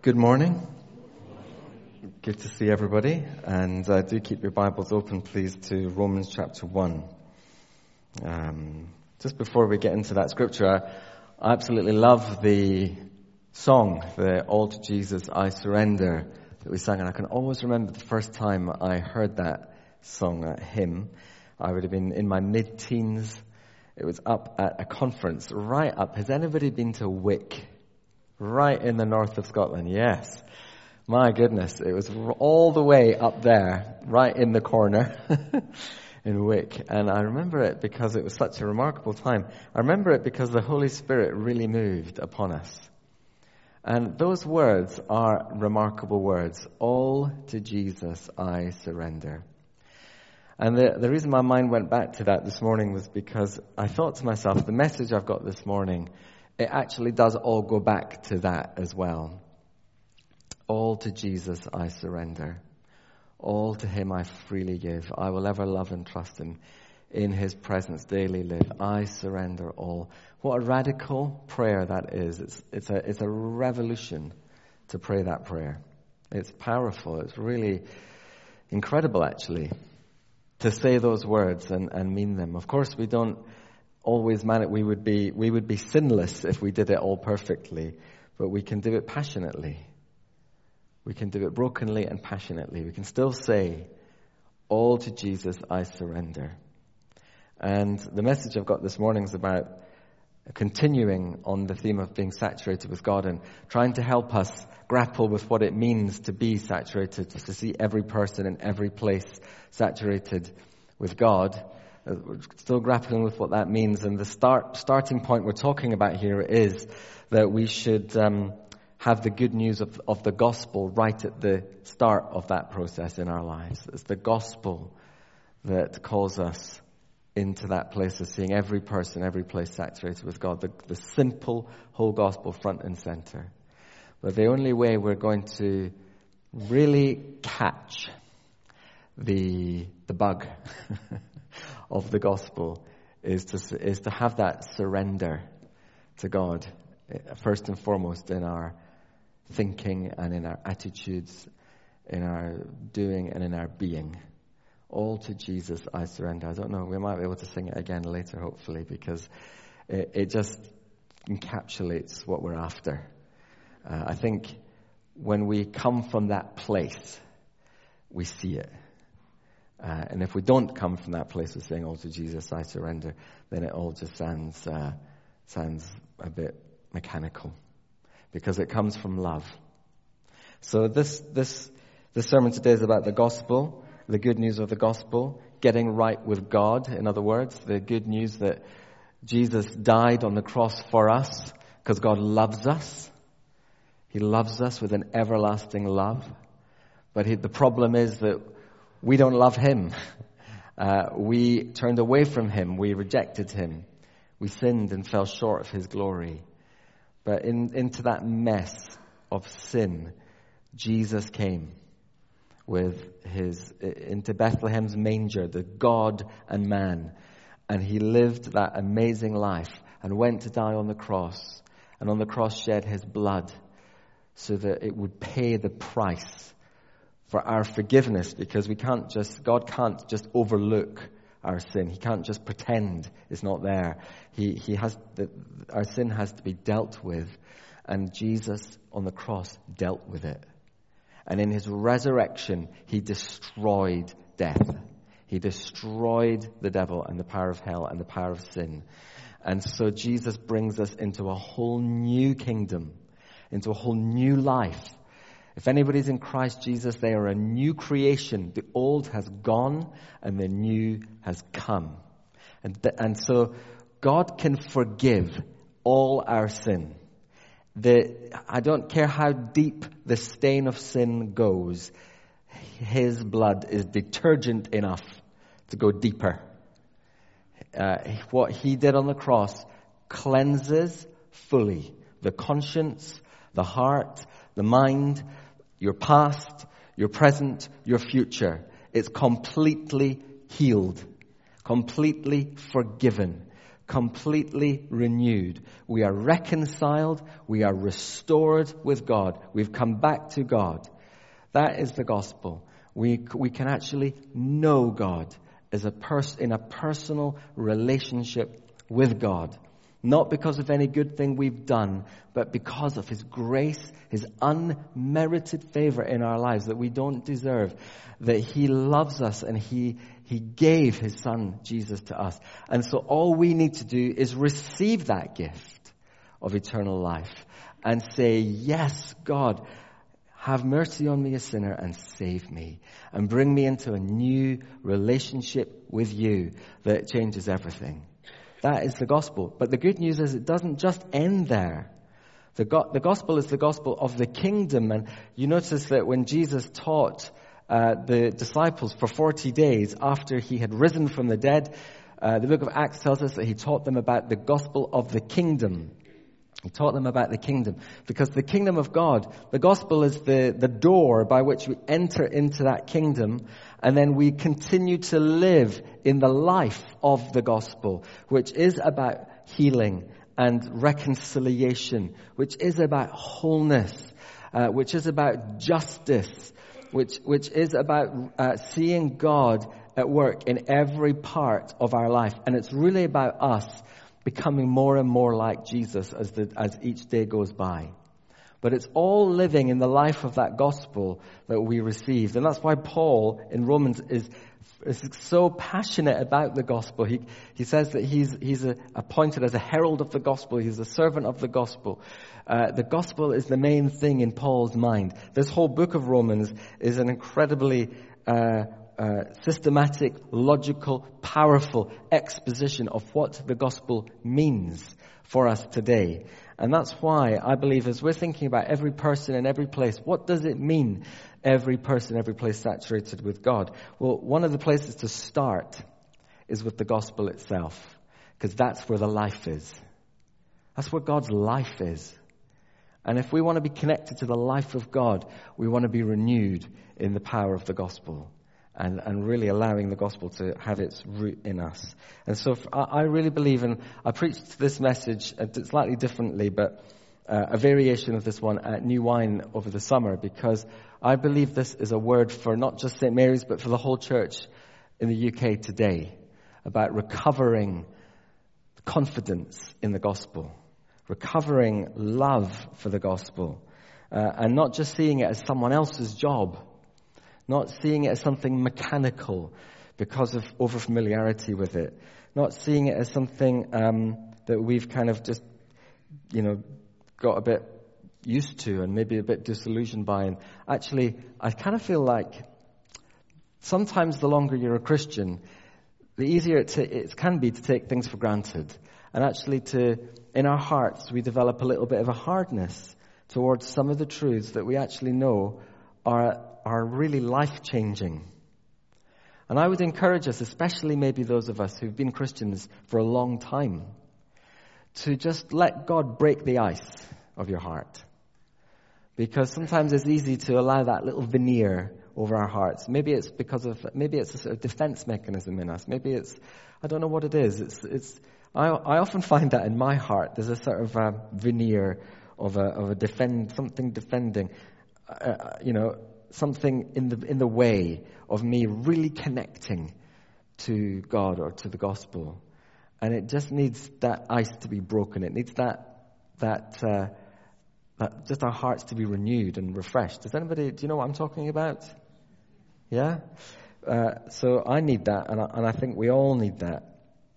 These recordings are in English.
Good morning. Good to see everybody. And do keep your Bibles open, please, to Romans chapter 1. Just before we get into that scripture, I absolutely love the song, the All to Jesus I Surrender, that we sang. And I can always remember the first time I heard that song, that hymn. I would have been in my mid-teens. It was up at a conference, right up. Has anybody been to Wick? Right in the north of Scotland, yes. My goodness, it was all the way up there, right in the corner in Wick. And I remember it because it was such a remarkable time. I remember it because the Holy Spirit really moved upon us. And those words are remarkable words. All to Jesus I surrender. And the reason my mind went back to that this morning was because I thought to myself, the message I've got this morning, it actually does all go back to that as well. All to Jesus I surrender. All to him I freely give. I will ever love and trust him. In his presence daily live. I surrender all. What a radical prayer that is. It's a revolution to pray that prayer. It's powerful. It's really incredible, actually, to say those words and mean them. Of course, we don't always man it. We would be sinless if we did it all perfectly, but we can do it passionately. We can do it brokenly and passionately. We can still say, all to Jesus I surrender. And the message I've got this morning is about continuing on the theme of being saturated with God and trying to help us grapple with what it means to be saturated, to see every person in every place saturated with God. We're still grappling with what that means, and the starting point we're talking about here is that we should have the good news of the gospel right at the start of that process in our lives. It's the gospel that calls us into that place of seeing every person, every place saturated with God. The simple whole gospel front and center. But the only way we're going to really catch the bug of the gospel is to have that surrender to God, first and foremost in our thinking and in our attitudes, in our doing and in our being. All to Jesus I surrender. I don't know, we might be able to sing it again later, hopefully, because it just encapsulates what we're after. I think when we come from that place, we see it. And if we don't come from that place of saying, all to Jesus I surrender, then it all just sounds a bit mechanical. Because it comes from love. So this sermon today is about the gospel, the good news of the gospel, getting right with God. In other words, the good news that Jesus died on the cross for us because God loves us. He loves us with an everlasting love. But the problem is that we don't love him. We turned away from him. We rejected him. We sinned and fell short of his glory. But into that of sin, Jesus came into Bethlehem's manger, the God and man. And he lived that amazing life and went to die on the cross. And on the cross shed his blood so that it would pay the price for our forgiveness, because God can't just overlook our sin. He can't just pretend it's not there. Our sin has to be dealt with, and Jesus on the cross dealt with it. And in his resurrection, he destroyed death. He destroyed the devil and the power of hell and the power of sin. And so Jesus brings us into a whole new kingdom, into a whole new life. If anybody's in Christ Jesus, they are a new creation. The old has gone and the new has come. And so God can forgive all our sin. I don't care how deep the stain of sin goes, his blood is detergent enough to go deeper. What he did on the cross cleanses fully the conscience, the heart, the mind, your past, your present, your future. It's completely healed, completely forgiven, completely renewed. We are reconciled. We are restored with God. We've come back to God. That is the gospel. We can actually know God as in a personal relationship with God. Not because of any good thing we've done, but because of His grace, His unmerited favor in our lives that we don't deserve. That He loves us and He gave His Son, Jesus, to us. And so all we need to do is receive that gift of eternal life and say, yes, God, have mercy on me, a sinner, and save me. And bring me into a new relationship with You that changes everything. That is the gospel. But the good news is it doesn't just end there. The gospel is the gospel of the kingdom. And you notice that when Jesus taught the disciples for 40 days after He had risen from the dead, the book of Acts tells us that He taught them about the gospel of the kingdom. He taught them about the kingdom. Because the kingdom of God, the gospel is the door by which we enter into that kingdom, and then we continue to live in the life of the gospel, which is about healing and reconciliation, which is about wholeness, which is about justice, which is about seeing God at work in every part of our life. And it's really about us becoming more and more like Jesus as each day goes by. But it's all living in the life of that gospel that we received. And that's why Paul in Romans is so passionate about the gospel. He says that he's appointed as a herald of the gospel. He's a servant of the gospel. The gospel is the main thing in Paul's mind. This whole book of Romans is an incredibly systematic, logical, powerful exposition of what the gospel means for us today. And that's why I believe as we're thinking about every person in every place, what does it mean, every person, every place saturated with God? Well, one of the places to start is with the gospel itself, because that's where the life is. That's where God's life is. And if we want to be connected to the life of God, we want to be renewed in the power of the gospel. And really allowing the gospel to have its root in us. And so I really believe, and I preached this message slightly differently, but a variation of this one at New Wine over the summer, because I believe this is a word for not just St. Mary's, but for the whole church in the UK today, about recovering confidence in the gospel, recovering love for the gospel, and not just seeing it as someone else's job, not seeing it as something mechanical because of over-familiarity with it. Not seeing it as something that we've kind of just, got a bit used to and maybe a bit disillusioned by. And actually, I kind of feel like sometimes the longer you're a Christian, the easier it can be to take things for granted. And actually in our hearts, we develop a little bit of a hardness towards some of the truths that we actually know are really life-changing. And I would encourage us, especially maybe those of us who've been Christians for a long time, to just let God break the ice of your heart. Because sometimes it's easy to allow that little veneer over our hearts. Maybe it's a sort of defense mechanism in us. Maybe I don't know what it is. I often find that in my heart, there's a sort of a veneer of something defending, something in the way of me really connecting to God or to the gospel. And it just needs that ice to be broken. It needs that just our hearts to be renewed and refreshed. Do you know what I'm talking about? Yeah? So I need that, and I think we all need that.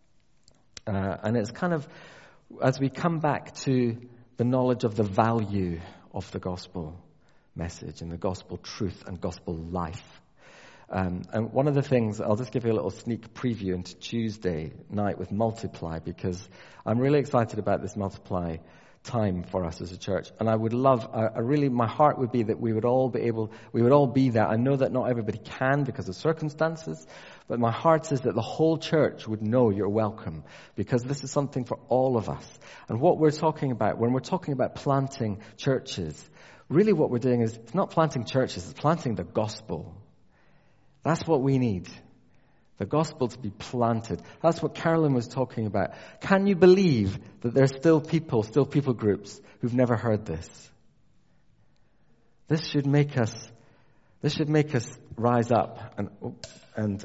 And it's kind of, as we come back to the knowledge of the value of the gospel message and the gospel truth and gospel life. And one of the things, I'll just give you a little sneak preview into Tuesday night with Multiply, because I'm really excited about this Multiply time for us as a church. And I would love, my heart would be that we would all be there. I know that not everybody can because of circumstances, but my heart is that the whole church would know you're welcome, because this is something for all of us. And what we're talking about, when we're talking about planting churches, really what we're doing is, it's not planting churches, it's planting the gospel. That's what we need. The gospel to be planted. That's what Carolyn was talking about. Can you believe that there's still people groups who've never heard this? This should make us rise up and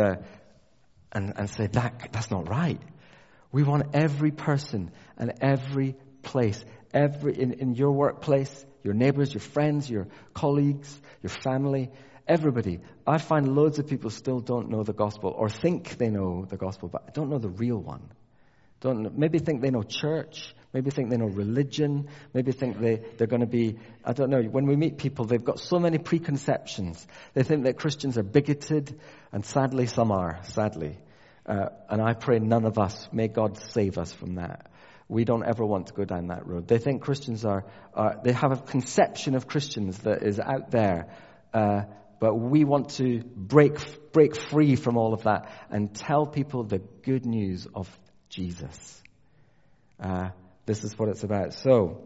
say that's not right. We want every person and every place, in your workplace, your neighbors, your friends, your colleagues, your family, everybody. I find loads of people still don't know the gospel or think they know the gospel, but don't know the real one. Maybe think they know church, maybe think they know religion, maybe think they're going to be, I don't know, when we meet people, they've got so many preconceptions. They think that Christians are bigoted, and sadly some are, sadly. And I pray none of us, may God save us from that. We don't ever want to go down that road. They think Christians they have a conception of Christians that is out there, but we want to break free from all of that and tell people the good news of Jesus. This is what it's about. So,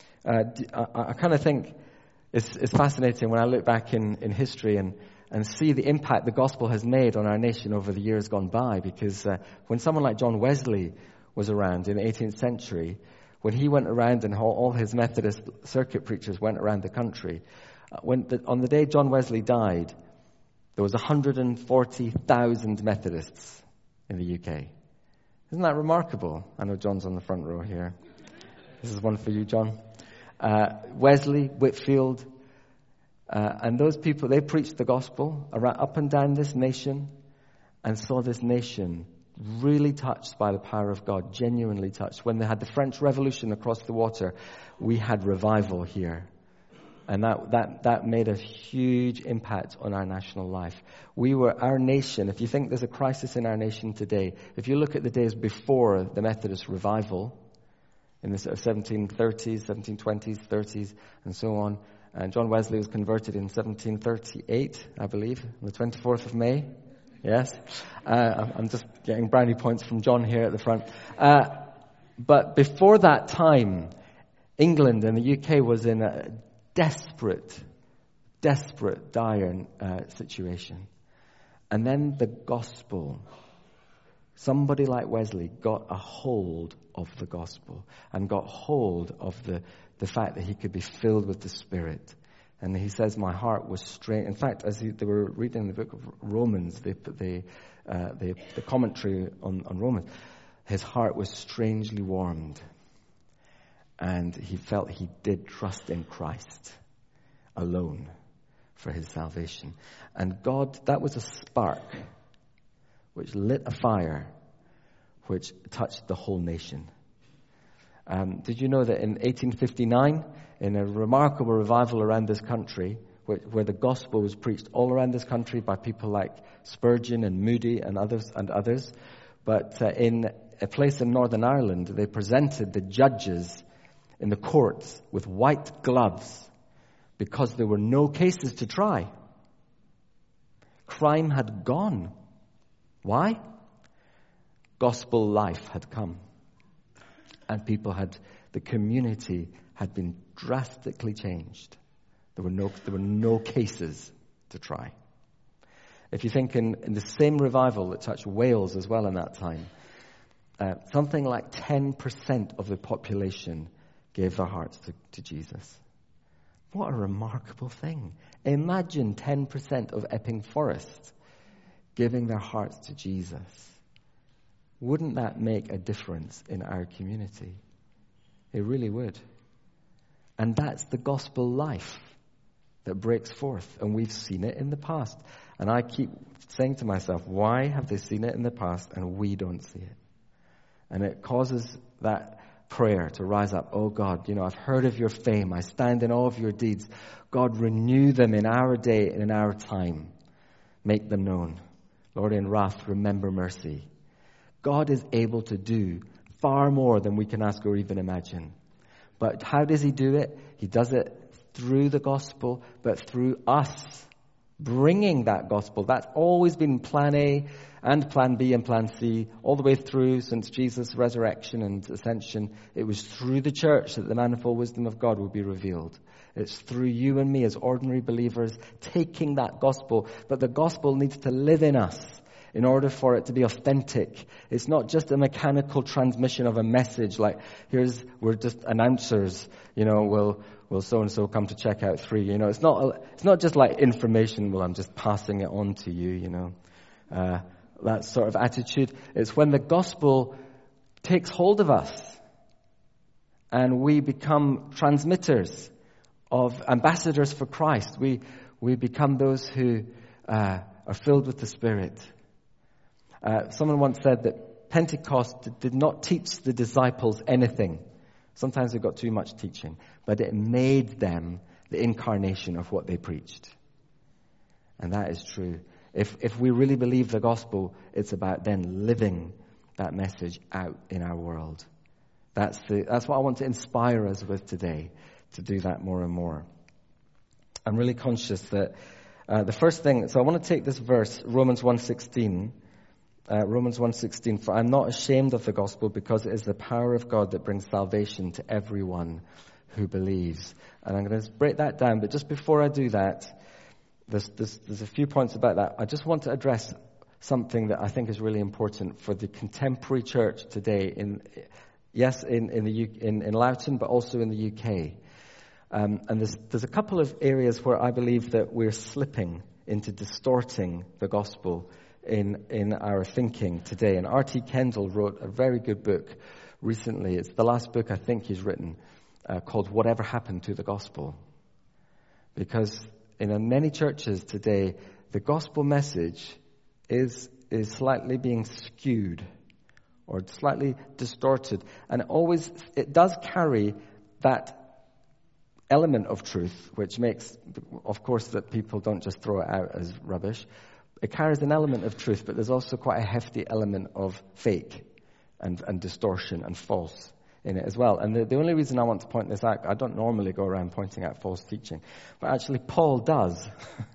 I kind of think it's fascinating when I look back in history and see the impact the gospel has made on our nation over the years gone by. Because when someone like John Wesley was around in the 18th century, when he went around and all his Methodist circuit preachers went around the country, on the day John Wesley died, there was 140,000 Methodists in the UK. Isn't that remarkable? I know John's on the front row here. This is one for you, John. Wesley, Whitefield, and those people, they preached the gospel up and down this nation and saw this nation really touched by the power of God, genuinely touched. When they had the French Revolution across the water, we had revival here. And that made a huge impact on our national life. Our nation, if you think there's a crisis in our nation today, if you look at the days before the Methodist revival, in the 1730s, 1720s, 30s, and so on, and John Wesley was converted in 1738, I believe, on the 24th of May. Yes? I'm just getting brownie points from John here at the front. But before that time, England and the UK was in a desperate, dire situation. And then the gospel, somebody like Wesley got a hold of the gospel and got hold of the fact that he could be filled with the Spirit. And he says, my heart was strange. In fact, as they were reading the book of Romans, the commentary on Romans, his heart was strangely warmed. And he felt he did trust in Christ alone for his salvation. And God, that was a spark which lit a fire which touched the whole nation. Did you know that in 1859, in a remarkable revival around this country, where the gospel was preached all around this country by people like Spurgeon and Moody and others, but in a place in Northern Ireland, they presented the judges in the courts with white gloves because there were no cases to try. Crime had gone. Why? Gospel life had come. And the community had been drastically changed. There were no cases to try. If you think in the same revival that touched Wales as well in that time, something like 10% of the population gave their hearts to Jesus. What a remarkable thing. Imagine 10% of Epping Forest giving their hearts to Jesus. Wouldn't that make a difference in our community? It really would. And that's the gospel life that breaks forth. And we've seen it in the past. And I keep saying to myself, why have they seen it in the past and we don't see it? And it causes that prayer to rise up. Oh God, I've heard of your fame. I stand in awe of your deeds. God, renew them in our day and in our time. Make them known. Lord, in wrath, remember mercy. God is able to do far more than we can ask or even imagine. But how does he do it? He does it through the gospel, but through us bringing that gospel. That's always been plan A and plan B and plan C, all the way through since Jesus' resurrection and ascension. It was through the church that the manifold wisdom of God will be revealed. It's through you and me as ordinary believers taking that gospel. But the gospel needs to live in us. in order for it to be authentic. It's not just a mechanical transmission of a message like, we're just announcers, will so-and-so come to checkout 3. It's not just like information, well, I'm just passing it on to you, that sort of attitude. It's when the gospel takes hold of us and we become transmitters of ambassadors for Christ. We become those who are filled with the Spirit. Someone once said that Pentecost did not teach the disciples anything. Sometimes it got too much teaching, but it made them the incarnation of what they preached. And that is true. If we really believe the gospel, it's about then living that message out in our world. That's what I want to inspire us with today, to do that more and more. I'm really conscious that the first thing, so I want to take this verse, Romans 1:16. Romans 1:16, for I'm not ashamed of the gospel because it is the power of God that brings salvation to everyone who believes. And I'm going to break that down, but just before I do that, there's a few points about that. I just want to address something that I think is really important for the contemporary church today in Loughton, but also in the UK. And there's a couple of areas where I believe that we're slipping into distorting the gospel in our thinking today. And R.T. Kendall wrote a very good book recently. It's the last book I think he's written, called Whatever Happened to the Gospel. Because in many churches today, the gospel message is slightly being skewed or slightly distorted. And it does carry that element of truth, which makes, of course, that people don't just throw it out as rubbish. It carries an element of truth, but there's also quite a hefty element of fake and distortion and false in it as well. And the only reason I want to point this out, I don't normally go around pointing out false teaching, but actually Paul does.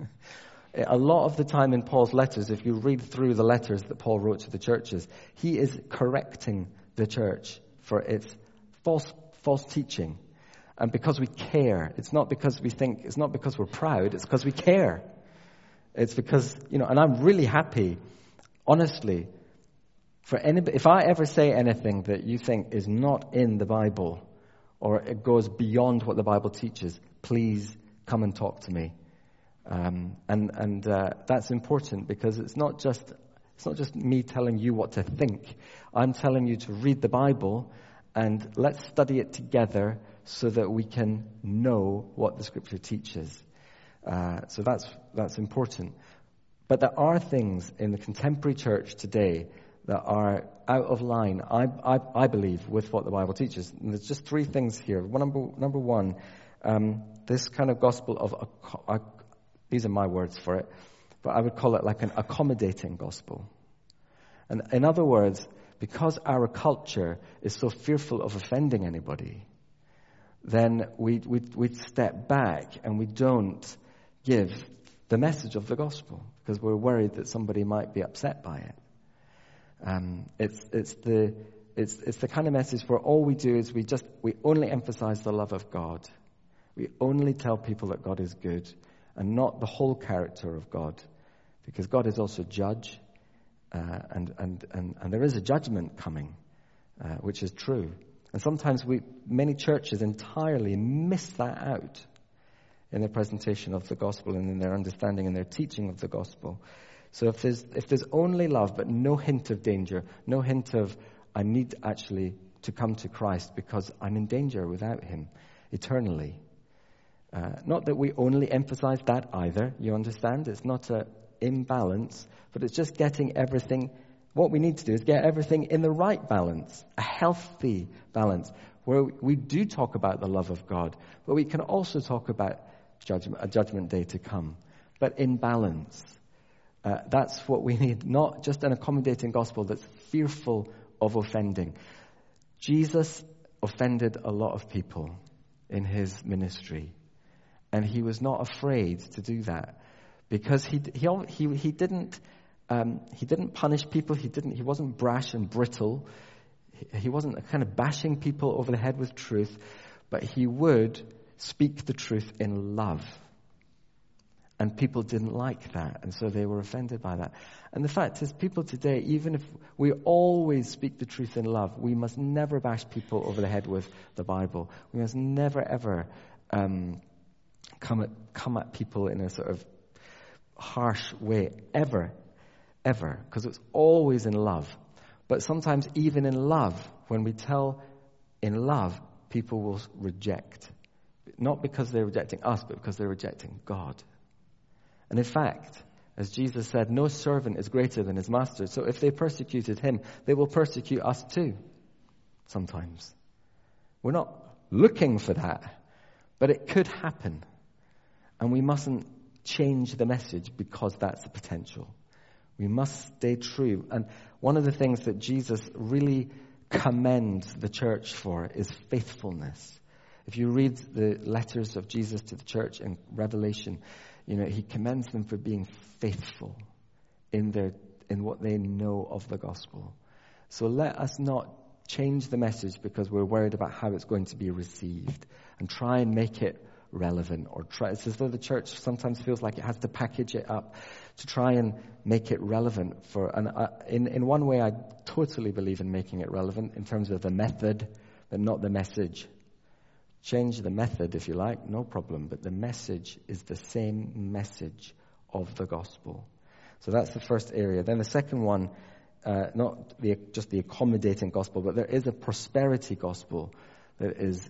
A lot of the time in Paul's letters, if you read through the letters that Paul wrote to the churches, he is correcting the church for its false teaching. And because we care, it's not because we're proud, it's because we care. It's because, and I'm really happy, honestly, for anybody, if I ever say anything that you think is not in the Bible or it goes beyond what the Bible teaches, please come and talk to me. And that's important because it's not just me telling you what to think. I'm telling you to read the Bible and let's study it together so that we can know what the Scripture teaches. So that's important. But there are things in the contemporary church today that are out of line, I believe, with what the Bible teaches. And there's just 3 things here. Number one, this kind of gospel of, these are my words for it, but I would call it like an accommodating gospel. And in other words, because our culture is so fearful of offending anybody, then we step back and we don't give the message of the gospel because we're worried that somebody might be upset by it. It's the kind of message where all we do is we only emphasize the love of God. We only tell people that God is good and not the whole character of God, because God is also judge, and there is a judgment coming, which is true. And sometimes many churches entirely miss that out in their presentation of the gospel and in their understanding and their teaching of the gospel. So if there's only love but no hint of danger, no hint of I need actually to come to Christ because I'm in danger without him eternally. Not that we only emphasize that either, you understand? It's not an imbalance, but it's just getting everything. What we need to do is get everything in the right balance, a healthy balance, where we do talk about the love of God, but we can also talk about a judgment day to come, but in balance. That's what we need, not just an accommodating gospel that's fearful of offending. Jesus offended a lot of people in his ministry, and he was not afraid to do that because he didn't punish people. He wasn't brash and brittle. He wasn't kind of bashing people over the head with truth, but he would speak the truth in love. And people didn't like that, and so they were offended by that. And the fact is, people today, even if we always speak the truth in love, we must never bash people over the head with the Bible. We must never, ever come at people in a sort of harsh way, ever, because it's always in love. But sometimes even in love, when we tell in love, people will reject. Not because they're rejecting us, but because they're rejecting God. And in fact, as Jesus said, no servant is greater than his master. So if they persecuted him, they will persecute us too, sometimes. We're not looking for that, but it could happen. And we mustn't change the message because that's the potential. We must stay true. And one of the things that Jesus really commends the church for is faithfulness. If you read the letters of Jesus to the church in Revelation, he commends them for being faithful in what they know of the gospel. So let us not change the message because we're worried about how it's going to be received, and try and make it relevant, it's as though the church sometimes feels like it has to package it up to try and make it relevant in one way I totally believe in making it relevant in terms of the method, but not the message. Change the method if you like, no problem, but the message is the same message of the gospel. So that's the first area. Then the second one, not just the accommodating gospel, but there is a prosperity gospel that is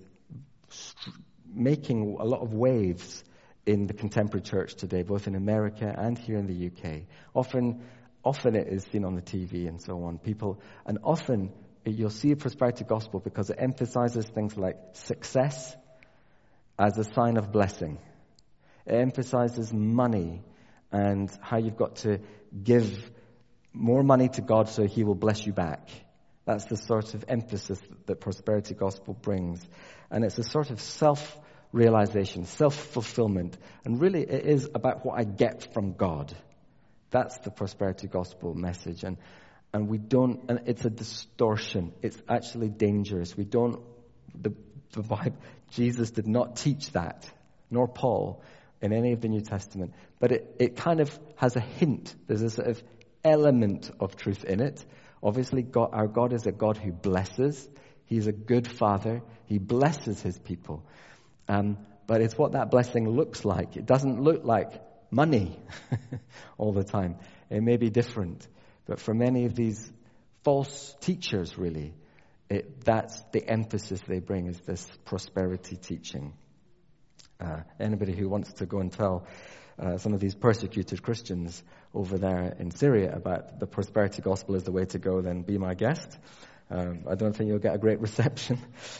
making a lot of waves in the contemporary church today, both in America and here in the UK. Often it is seen on the TV and so on. Often you'll see a prosperity gospel because it emphasizes things like success as a sign of blessing. It emphasizes money and how you've got to give more money to God so he will bless you back. That's the sort of emphasis that prosperity gospel brings. And it's a sort of self-realization, self-fulfillment. And really it is about what I get from God. That's the prosperity gospel message. And it's a distortion. It's actually dangerous. The Bible, Jesus did not teach that, nor Paul in any of the New Testament. But it kind of has a hint. There's a sort of element of truth in it. Obviously, our God is a God who blesses. He's a good father. He blesses his people. But it's what that blessing looks like. It doesn't look like money all the time. It may be different. But for many of these false teachers, really, that's the emphasis they bring, is this prosperity teaching. Anybody who wants to go and tell some of these persecuted Christians over there in Syria about the prosperity gospel is the way to go, then be my guest. I don't think you'll get a great reception.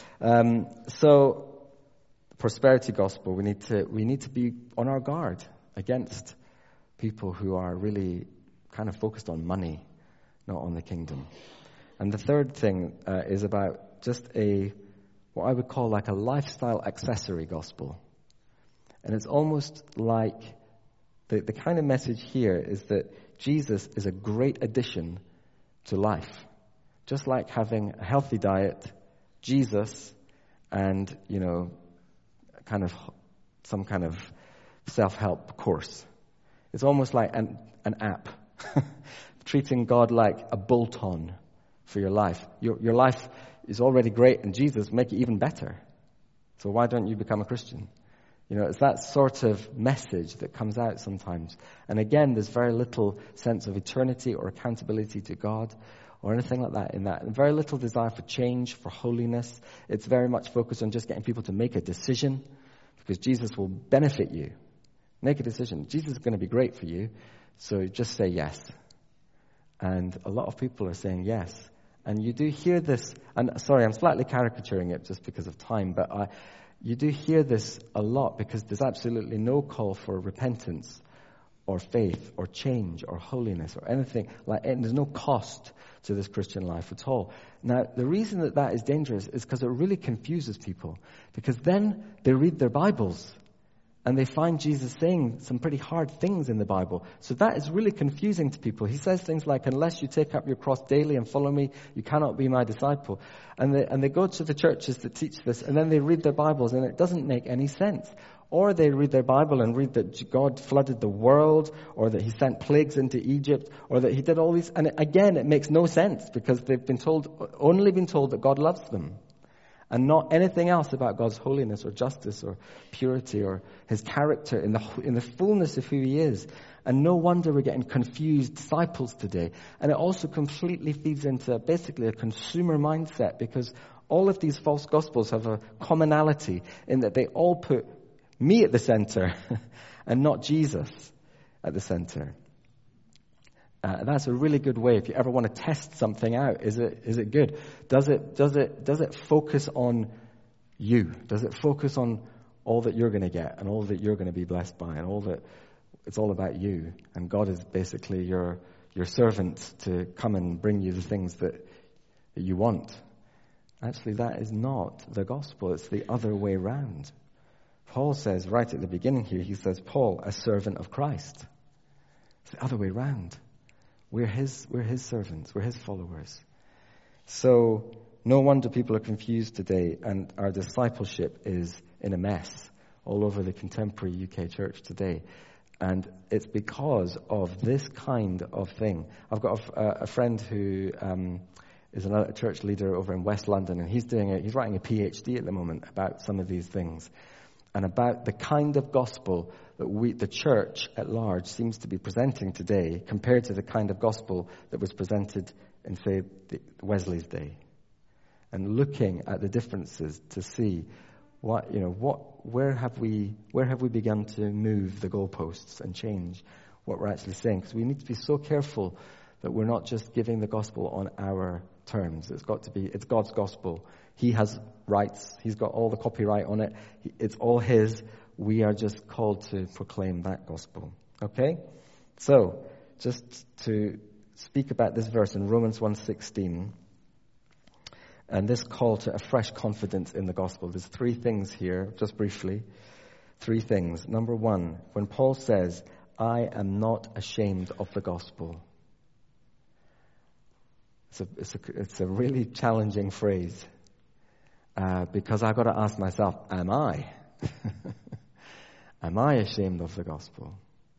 So, prosperity gospel, we need to be on our guard against people who are really kind of focused on money, not on the kingdom. And the third thing is about just what I would call like a lifestyle accessory gospel. And it's almost like the kind of message here is that Jesus is a great addition to life. Just like having a healthy diet, Jesus, and, some kind of self-help course. It's almost like an app. Treating God like a bolt-on for your life. Your life is already great, and Jesus make it even better. So why don't you become a Christian? It's that sort of message that comes out sometimes. And again, there's very little sense of eternity or accountability to God or anything like that in that. And very little desire for change, for holiness. It's very much focused on just getting people to make a decision because Jesus will benefit you. Make a decision. Jesus is going to be great for you, so just say yes. And a lot of people are saying yes. And you do hear this, and sorry, I'm slightly caricaturing it just because of time, but you do hear this a lot because there's absolutely no call for repentance or faith or change or holiness or anything like it. There's no cost to this Christian life at all. Now, the reason that is dangerous is because it really confuses people, because then they read their Bibles and they find Jesus saying some pretty hard things in the Bible. So that is really confusing to people. He says things like, unless you take up your cross daily and follow me, you cannot be my disciple. And they go to the churches that teach this, and then they read their Bibles, and it doesn't make any sense. Or they read their Bible and read that God flooded the world, or that he sent plagues into Egypt, or that he did all these. And again, it makes no sense because they've only been told that God loves them. And not anything else about God's holiness or justice or purity or his character in the fullness of who he is. And no wonder we're getting confused disciples today. And it also completely feeds into basically a consumer mindset, because all of these false gospels have a commonality in that they all put me at the center and not Jesus at the center. That's a really good way if you ever want to test something out. Is it good? Does it focus on you? Does it focus on all that you're going to get and all that you're going to be blessed by and all that it's all about you? And God is basically your servant to come and bring you the things that you want. Actually, that is not the gospel. It's the other way round. Paul says right at the beginning here, he says, Paul, a servant of Christ. It's the other way round. We're his servants. We're his followers. So no wonder people are confused today, and our discipleship is in a mess all over the contemporary UK church today. And it's because of this kind of thing. I've got a friend who is another church leader over in West London, and he's writing a PhD at the moment about some of these things, and about the kind of gospel that the church at large seems to be presenting today compared to the kind of gospel that was presented in, say, Wesley's day. And looking at the differences to see where have we begun to move the goalposts and change what we're actually saying? Because we need to be so careful that we're not just giving the gospel on our terms. It's God's gospel. He has rights. He's got all the copyright on it. It's all his. We are just called to proclaim that gospel. Okay? So, just to speak about this verse in Romans 1:16, and this call to a fresh confidence in the gospel. There's three things here, just briefly. Three things. Number one, when Paul says, I am not ashamed of the gospel. It's a really challenging phrase. Because I've got to ask myself, am I? Am I ashamed of the gospel?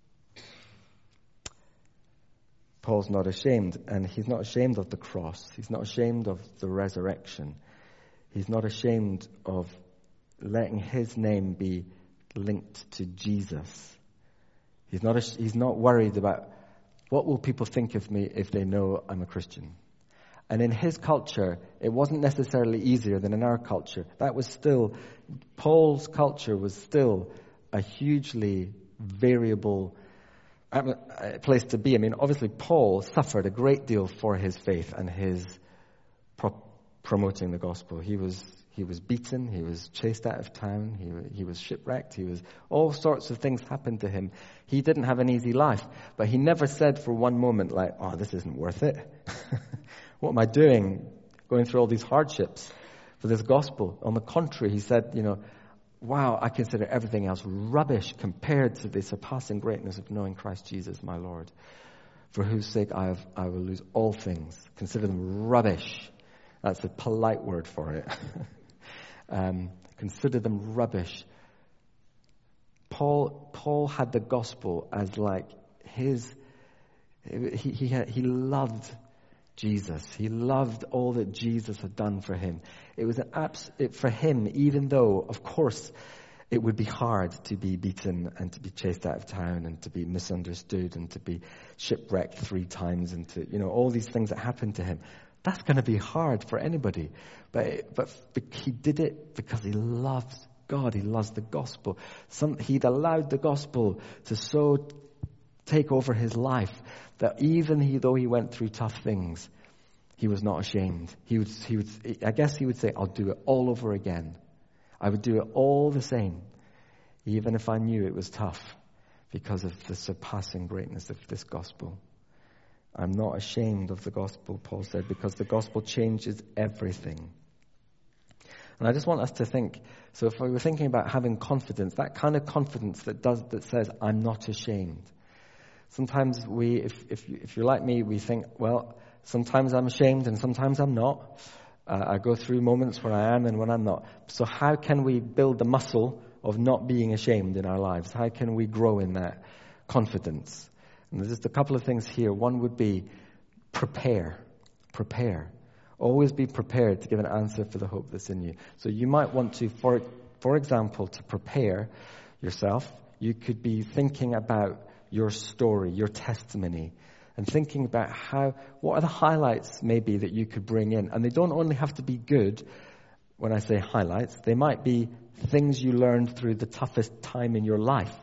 Paul's not ashamed, and he's not ashamed of the cross. He's not ashamed of the resurrection. He's not ashamed of letting his name be linked to Jesus. He's not worried about what will people think of me if they know I'm a Christian. And in his culture, it wasn't necessarily easier than in our culture. Paul's culture was still a hugely variable place to be. I mean, obviously, Paul suffered a great deal for his faith and his promoting the gospel. He was beaten. He was chased out of town. He was shipwrecked. All sorts of things happened to him. He didn't have an easy life, but he never said for one moment like, "Oh, this isn't worth it." What am I doing going through all these hardships for this gospel? On the contrary, he said, wow, I consider everything else rubbish compared to the surpassing greatness of knowing Christ Jesus, my Lord, for whose sake I will lose all things. Consider them rubbish. That's a polite word for it. Consider them rubbish. Paul had the gospel as like he loved Jesus. He loved all that Jesus had done for him. It was for him, even though, of course, it would be hard to be beaten and to be chased out of town and to be misunderstood and to be shipwrecked 3 times and to, all these things that happened to him. That's going to be hard for anybody. But he did it because he loves God. He loves the gospel. He'd allowed the gospel to so take over his life that even though he went through tough things, he was not ashamed. I guess he would say, I'll do it all over again. I would do it all the same, even if I knew it was tough, because of the surpassing greatness of this gospel. I'm not ashamed of the gospel, Paul said, because the gospel changes everything. And I just want us to think, so if we were thinking about having confidence, that kind of confidence that says, I'm not ashamed. Sometimes if you're like me, we think, well, sometimes I'm ashamed and sometimes I'm not. I go through moments where I am and when I'm not. So how can we build the muscle of not being ashamed in our lives? How can we grow in that confidence? And there's just a couple of things here. One would be prepare. Prepare. Always be prepared to give an answer for the hope that's in you. So you might want to, for example, to prepare yourself, you could be thinking about your story, your testimony, and thinking about what are the highlights maybe that you could bring in. And they don't only have to be good. When I say highlights, they might be things you learned through the toughest time in your life.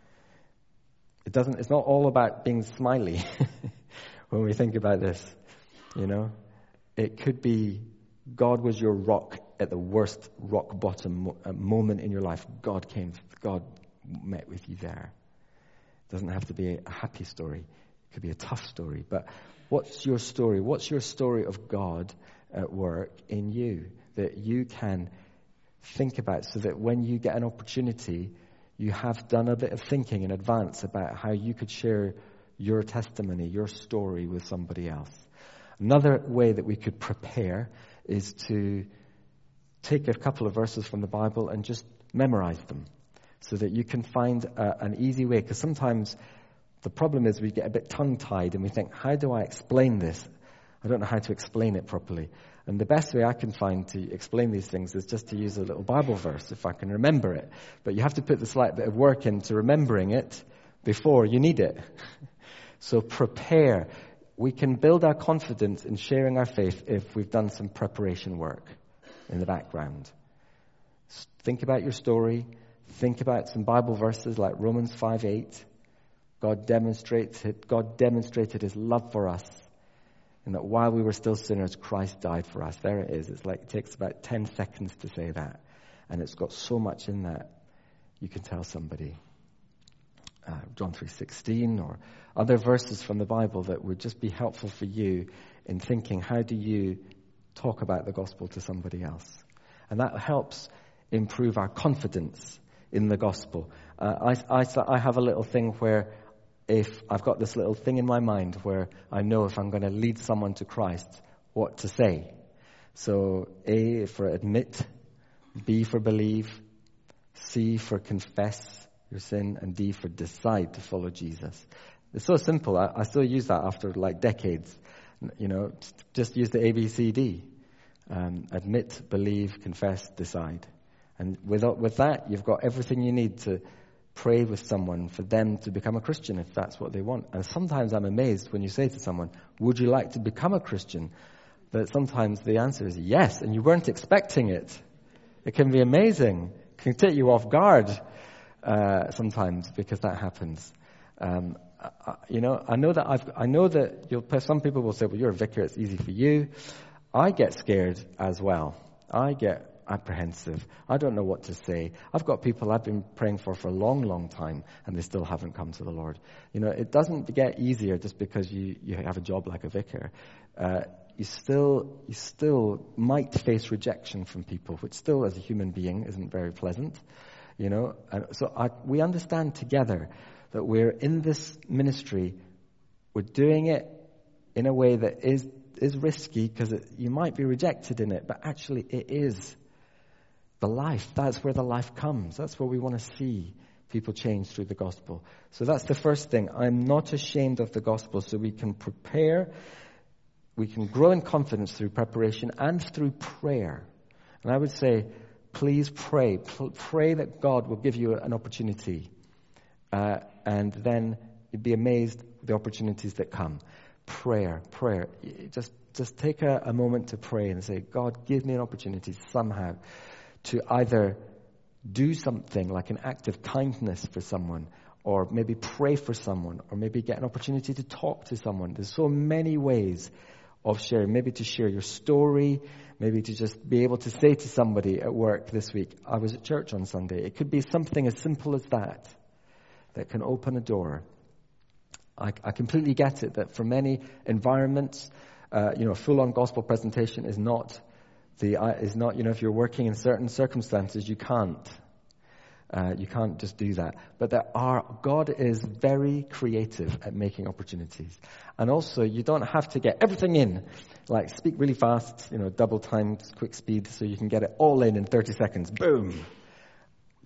It's not all about being smiley when we think about this, you know. It could be God was your rock at the worst rock bottom moment in your life. God met with you there. It doesn't have to be a happy story. It could be a tough story. But what's your story? What's your story of God at work in you that you can think about so that when you get an opportunity, you have done a bit of thinking in advance about how you could share your testimony, your story with somebody else. Another way that we could prepare is to take a couple of verses from the Bible and just memorize them so that you can find an easy way. Because sometimes the problem is we get a bit tongue-tied and we think, how do I explain this? I don't know how to explain it properly. And the best way I can find to explain these things is just to use a little Bible verse, if I can remember it. But you have to put the slight bit of work into remembering it before you need it. So prepare. We can build our confidence in sharing our faith if we've done some preparation work in the background. Think about your story. Think about some Bible verses like Romans 5:8. God demonstrated his love for us, and that while we were still sinners, Christ died for us. There it is. It's like it takes about 10 seconds to say that. And it's got so much in that you can tell somebody. John 3:16 or other verses from the Bible that would just be helpful for you in thinking, how do you talk about the gospel to somebody else? And that helps improve our confidence in the gospel. I have a little thing where if I've got this little thing in my mind where I know if I'm going to lead someone to Christ, what to say. So A for admit, B for believe, C for confess your sin, and D for decide to follow Jesus. It's so simple. I still use that after like decades. You know, just use the ABCD. Admit, believe, confess, decide. And with that, you've got everything you need to pray with someone for them to become a Christian if that's what they want. And sometimes I'm amazed when you say to someone, would you like to become a Christian? But sometimes the answer is yes, and you weren't expecting it. It can be amazing. It can take you off guard sometimes because that happens. I know that some people will say, well, you're a vicar, it's easy for you. I get scared as well. I get apprehensive. I don't know what to say. I've got people I've been praying for a long, long time, and they still haven't come to the Lord. You know, it doesn't get easier just because you have a job like a vicar. You still might face rejection from people, which still, as a human being, isn't very pleasant. You know, and so we understand together that we're in this ministry. We're doing it in a way that is risky because you might be rejected in it, but actually it is the life. That's where the life comes. That's where we want to see people change through the gospel. So that's the first thing. I'm not ashamed of the gospel. So we can prepare. We can grow in confidence through preparation and through prayer. And I would say, please pray. Pray that God will give you an opportunity. And then you'd be amazed at the opportunities that come. Prayer. Just take a moment to pray and say, God, give me an opportunity somehow to either do something like an act of kindness for someone, or maybe pray for someone, or maybe get an opportunity to talk to someone. There's so many ways of sharing. Maybe to share your story, maybe to just be able to say to somebody at work this week, I was at church on Sunday. It could be something as simple as that can open a door. I completely get it that for many environments, a full-on gospel presentation is not, if you're working in certain circumstances, you can't just do that. But God is very creative at making opportunities. And also, you don't have to get everything in, like speak really fast, double timed, quick speed, so you can get it all in 30 seconds. Boom!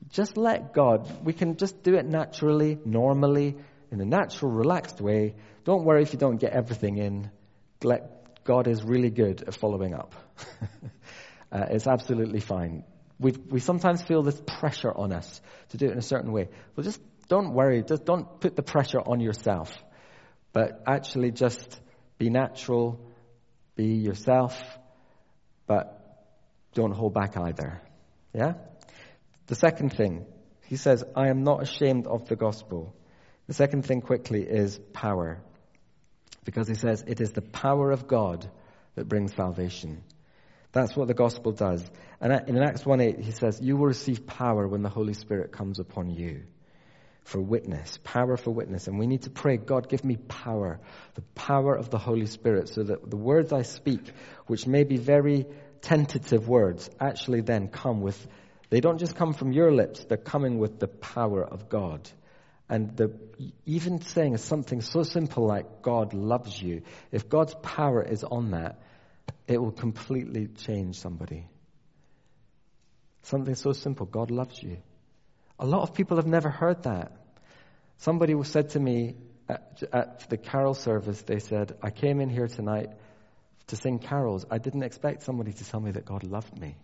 Just let God. We can just do it naturally, normally, in a natural, relaxed way. Don't worry if you don't get everything in. God is really good at following up. It's absolutely fine. We sometimes feel this pressure on us to do it in a certain way. Well, just don't worry. Just don't put the pressure on yourself. But actually just be natural, be yourself, but don't hold back either. Yeah? The second thing, he says, I am not ashamed of the gospel. The second thing quickly is power. Because he says, it is the power of God that brings salvation. That's what the gospel does. And in Acts 1:8, he says, you will receive power when the Holy Spirit comes upon you. For witness, power for witness. And we need to pray, God, give me power, the power of the Holy Spirit, so that the words I speak, which may be very tentative words, actually then they don't just come from your lips, they're coming with the power of God. And even saying something so simple like God loves you, if God's power is on that, it will completely change somebody. Something so simple, God loves you. A lot of people have never heard that. Somebody said to me at the carol service, they said, I came in here tonight to sing carols. I didn't expect somebody to tell me that God loved me.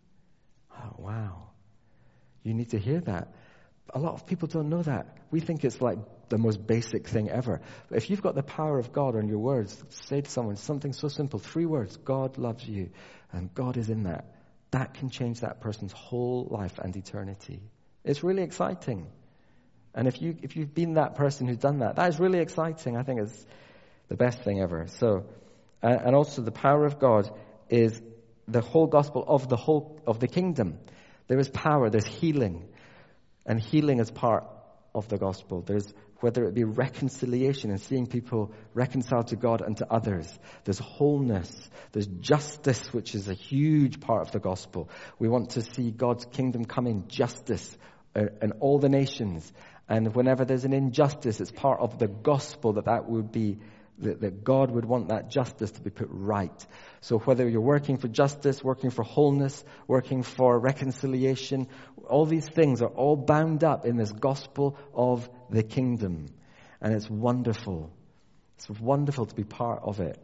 Oh, wow. You need to hear that. A lot of people don't know that. We think it's like the most basic thing ever. But if you've got the power of God on your words, say to someone something so simple, 3 words, God loves you, and God is in that. That can change that person's whole life and eternity. It's really exciting. And if you've been that person who's done that, that is really exciting. I think it's the best thing ever. So, and also the power of God is the whole gospel of the kingdom. There is power, there's healing. And healing is part of the gospel. There's, whether it be reconciliation and seeing people reconciled to God and to others. There's wholeness. There's justice, which is a huge part of the gospel. We want to see God's kingdom come in justice in all the nations. And whenever there's an injustice, it's part of the gospel that would be, that God would want that justice to be put right. So whether you're working for justice, working for wholeness, working for reconciliation, all these things are all bound up in this gospel of the kingdom. And it's wonderful. It's wonderful to be part of it.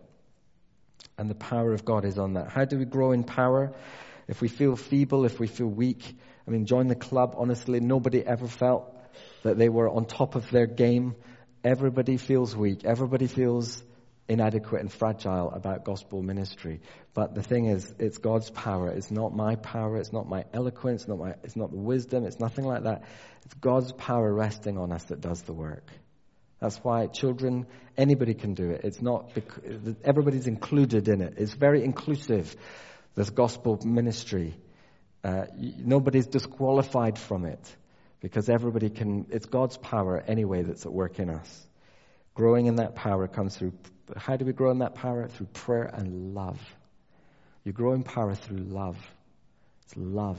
And the power of God is on that. How do we grow in power? If we feel feeble, if we feel weak, join the club. Honestly, nobody ever felt that they were on top of their game. Everybody feels weak. Everybody feels inadequate and fragile about gospel ministry. But the thing is, it's God's power. It's not my power. It's not my eloquence. It's not the wisdom. It's nothing like that. It's God's power resting on us that does the work. That's why children, anybody can do it. It's not, everybody's included in it. It's very inclusive, this gospel ministry. Nobody's disqualified from it. Because everybody can, it's God's power anyway that's at work in us. Growing in that power comes through, how do we grow in that power? Through prayer and love. You grow in power through love. It's love.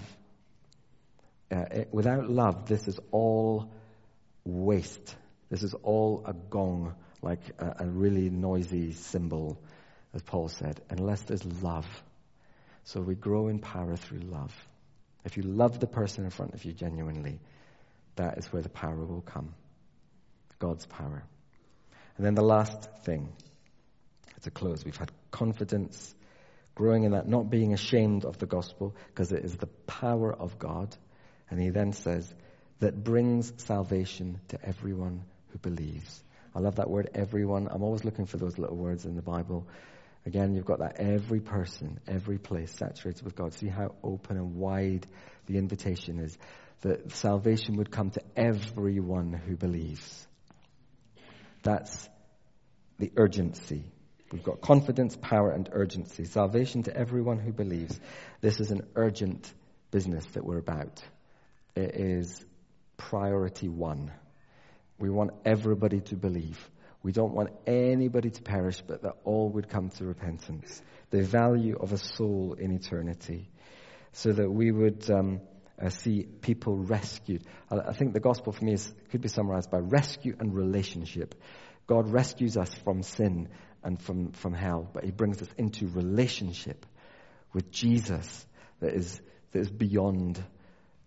Without love, this is all waste. This is all a gong, like a really noisy cymbal, as Paul said, unless there's love. So we grow in power through love. If you love the person in front of you genuinely, that is where the power will come. God's power. And then the last thing, to close, we've had confidence, growing in that, not being ashamed of the gospel, because it is the power of God. And he then says, that brings salvation to everyone who believes. I love that word, everyone. I'm always looking for those little words in the Bible. Again, you've got that every person, every place saturated with God. See how open and wide the invitation is. That salvation would come to everyone who believes. That's the urgency. We've got confidence, power, and urgency. Salvation to everyone who believes. This is an urgent business that we're about. It is priority 1. We want everybody to believe. We don't want anybody to perish, but that all would come to repentance. The value of a soul in eternity. So that we would see people rescued. I think the gospel for me could be summarized by rescue and relationship. God rescues us from sin and from hell, but he brings us into relationship with Jesus that is beyond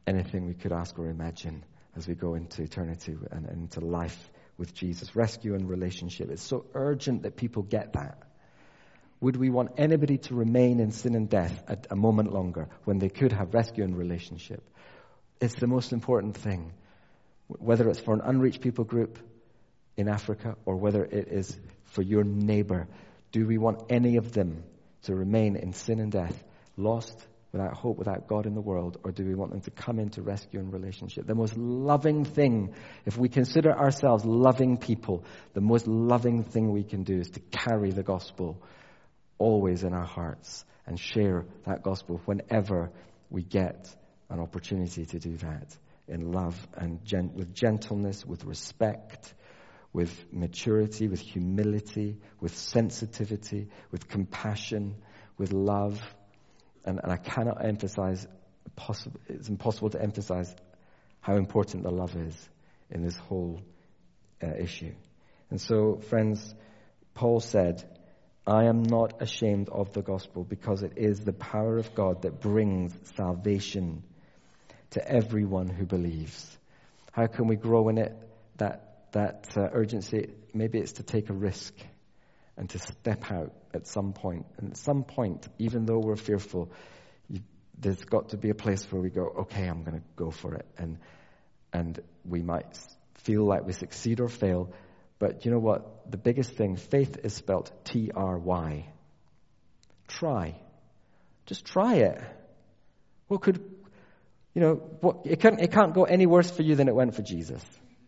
anything we could ask or imagine as we go into eternity and into life with Jesus. Rescue and relationship. It's so urgent that people get that. Would we want anybody to remain in sin and death a moment longer when they could have rescue and relationship? It's the most important thing. Whether it's for an unreached people group in Africa or whether it is for your neighbor, do we want any of them to remain in sin and death, lost, without hope, without God in the world, or do we want them to come into rescue and relationship? The most loving thing, if we consider ourselves loving people, the most loving thing we can do is to carry the gospel always in our hearts and share that gospel whenever we get an opportunity to do that in love and with gentleness, with respect, with maturity, with humility, with sensitivity, with compassion, with love. And I cannot emphasize, it's impossible to emphasize how important the love is in this whole issue. And so, friends, Paul said, I am not ashamed of the gospel because it is the power of God that brings salvation to everyone who believes. How can we grow in it, that urgency? Maybe it's to take a risk and to step out at some point. And at some point, even though we're fearful, there's got to be a place where we go, okay, I'm going to go for it. And we might feel like we succeed or fail. But you know what? The biggest thing, faith is spelt T-R-Y. Try. Just try it. What could, it can't go any worse for you than it went for Jesus.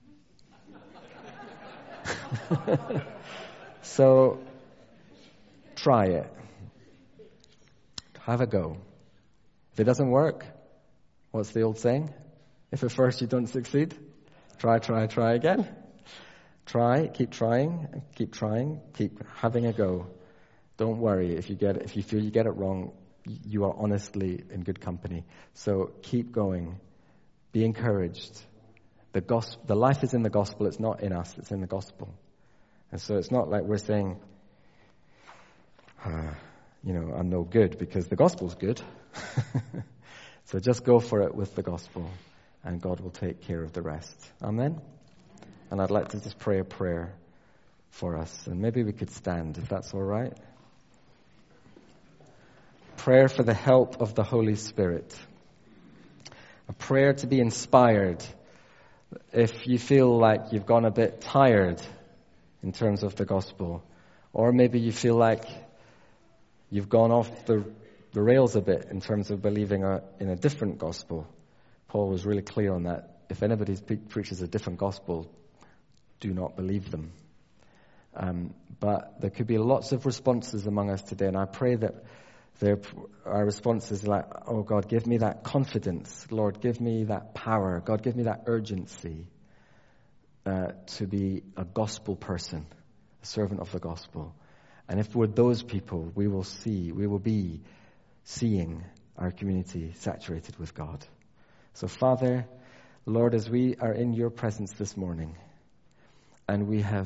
So, try it. Have a go. If it doesn't work, what's the old saying? If at first you don't succeed, try again. Try, keep trying, keep having a go. Don't worry if you feel you get it wrong, you are honestly in good company. So keep going. Be encouraged. The life is in the gospel, it's not in us, it's in the gospel. And so it's not like we're saying, I'm no good because the gospel's good. So just go for it with the gospel and God will take care of the rest. Amen? And I'd like to just pray a prayer for us. And maybe we could stand if that's all right. Prayer for the help of the Holy Spirit. A prayer to be inspired if you feel like you've gone a bit tired in terms of the gospel. Or maybe you feel like you've gone off the rails a bit in terms of believing in a different gospel. Paul was really clear on that. If anybody preaches a different gospel, do not believe them. But there could be lots of responses among us today, and I pray that our responses like, oh God, give me that confidence. Lord, give me that power. God, give me that urgency to be a gospel person, a servant of the gospel. And if we're those people, we will be seeing our community saturated with God. So Father, Lord, as we are in your presence this morning, and we have,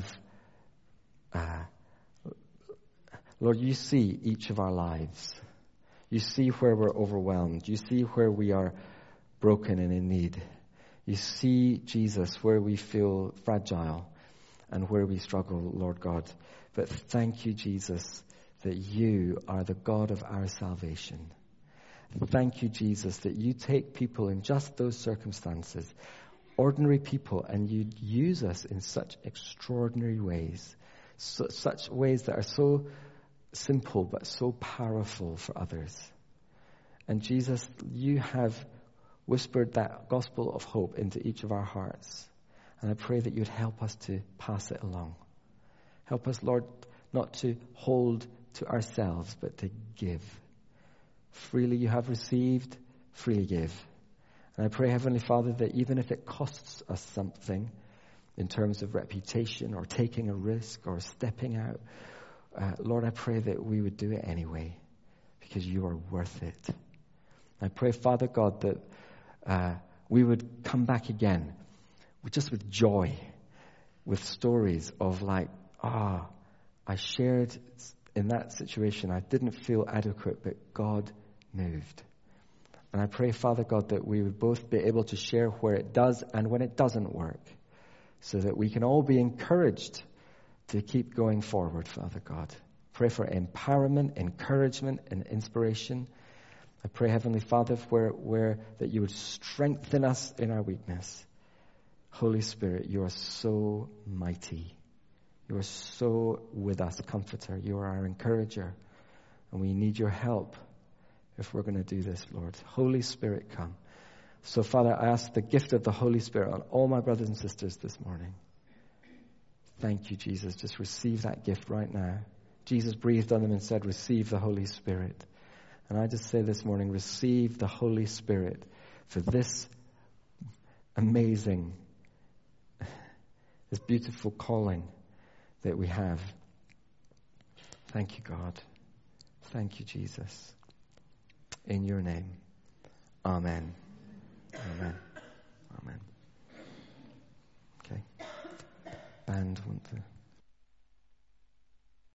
Lord, you see each of our lives. You see where we're overwhelmed. You see where we are broken and in need. You see, Jesus, where we feel fragile and where we struggle, Lord God. But thank you, Jesus, that you are the God of our salvation. Thank you, Jesus, that you take people in just those circumstances, ordinary people, and you use us in such extraordinary ways, such ways that are so simple but so powerful for others. And Jesus, you have whispered that gospel of hope into each of our hearts. And I pray that you'd help us to pass it along. Help us, Lord, not to hold to ourselves, but to give. Freely you have received, freely give. And I pray, Heavenly Father, that even if it costs us something in terms of reputation or taking a risk or stepping out, Lord, I pray that we would do it anyway because you are worth it. I pray, Father God, that we would come back again just with joy, with stories of like, I shared in that situation. I didn't feel adequate, but God moved. And I pray, Father God, that we would both be able to share where it does and when it doesn't work, so that we can all be encouraged to keep going forward, Father God. Pray for empowerment, encouragement, and inspiration. I pray, Heavenly Father, where that you would strengthen us in our weakness. Holy Spirit, you are so mighty. You are so with us, Comforter. You are our encourager. And we need your help if we're going to do this, Lord. Holy Spirit, come. So, Father, I ask the gift of the Holy Spirit on all my brothers and sisters this morning. Thank you, Jesus. Just receive that gift right now. Jesus breathed on them and said, receive the Holy Spirit. And I just say this morning, receive the Holy Spirit for this amazing, this beautiful calling that we have. Thank you, God. Thank you, Jesus. In your name. Amen. Amen. Amen. Okay. Band want to...